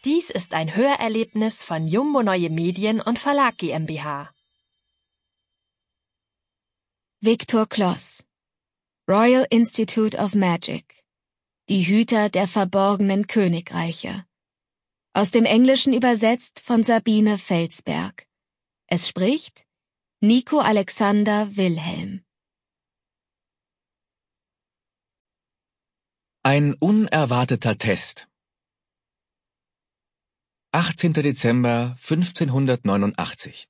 Dies ist ein Hörerlebnis von Jumbo Neue Medien und Verlag GmbH. Viktor Kloss, Royal Institute of Magic, die Hüter der verborgenen Königreiche. Aus dem Englischen übersetzt von Sabine Felsberg. Es spricht Nico Alexander Wilhelm. Ein unerwarteter Test. 18. Dezember 1589.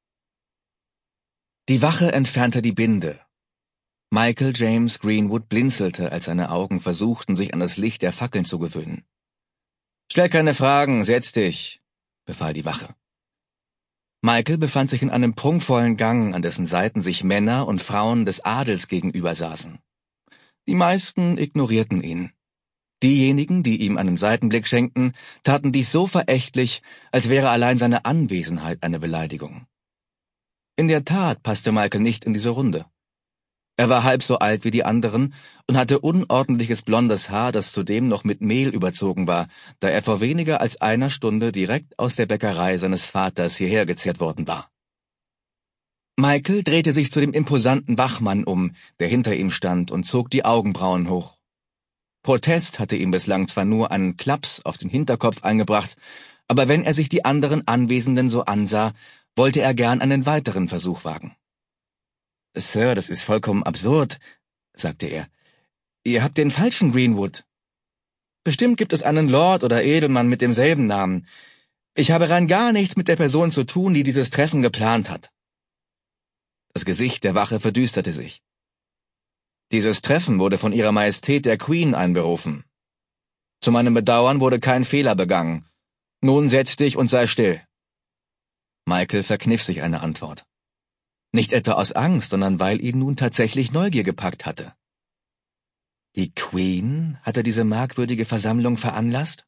Die Wache entfernte die Binde. Michael James Greenwood blinzelte, als seine Augen versuchten, sich an das Licht der Fackeln zu gewöhnen. »Stell keine Fragen, setz dich«, befahl die Wache. Michael befand sich in einem prunkvollen Gang, an dessen Seiten sich Männer und Frauen des Adels gegenüber saßen. Die meisten ignorierten ihn. Diejenigen, die ihm einen Seitenblick schenkten, taten dies so verächtlich, als wäre allein seine Anwesenheit eine Beleidigung. In der Tat passte Michael nicht in diese Runde. Er war halb so alt wie die anderen und hatte unordentliches blondes Haar, das zudem noch mit Mehl überzogen war, da er vor weniger als einer Stunde direkt aus der Bäckerei seines Vaters hierher gezerrt worden war. Michael drehte sich zu dem imposanten Wachmann um, der hinter ihm stand, und zog die Augenbrauen hoch. Protest hatte ihm bislang zwar nur einen Klaps auf den Hinterkopf eingebracht, aber wenn er sich die anderen Anwesenden so ansah, wollte er gern einen weiteren Versuch wagen. »Sir, das ist vollkommen absurd«, sagte er. »Ihr habt den falschen Greenwood. Bestimmt gibt es einen Lord oder Edelmann mit demselben Namen. Ich habe rein gar nichts mit der Person zu tun, die dieses Treffen geplant hat.« Das Gesicht der Wache verdüsterte sich. »Dieses Treffen wurde von Ihrer Majestät der Queen einberufen. Zu meinem Bedauern wurde kein Fehler begangen. Nun setz dich und sei still.« Michael verkniff sich eine Antwort. Nicht etwa aus Angst, sondern weil ihn nun tatsächlich Neugier gepackt hatte. Die Queen hatte diese merkwürdige Versammlung veranlasst?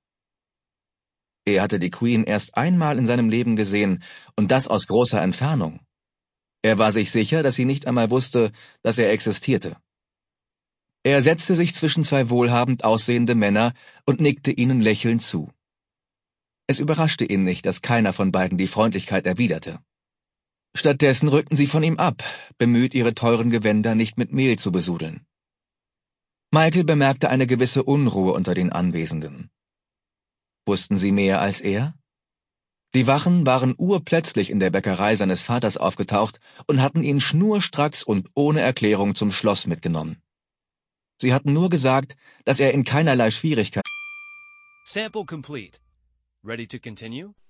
Er hatte die Queen erst einmal in seinem Leben gesehen, und das aus großer Entfernung. Er war sich sicher, dass sie nicht einmal wusste, dass er existierte. Er setzte sich zwischen zwei wohlhabend aussehende Männer und nickte ihnen lächelnd zu. Es überraschte ihn nicht, dass keiner von beiden die Freundlichkeit erwiderte. Stattdessen rückten sie von ihm ab, bemüht, ihre teuren Gewänder nicht mit Mehl zu besudeln. Michael bemerkte eine gewisse Unruhe unter den Anwesenden. Wussten sie mehr als er? Die Wachen waren urplötzlich in der Bäckerei seines Vaters aufgetaucht und hatten ihn schnurstracks und ohne Erklärung zum Schloss mitgenommen. Sie hatten nur gesagt, dass er in keinerlei Schwierigkeiten... Sample complete. Ready to continue?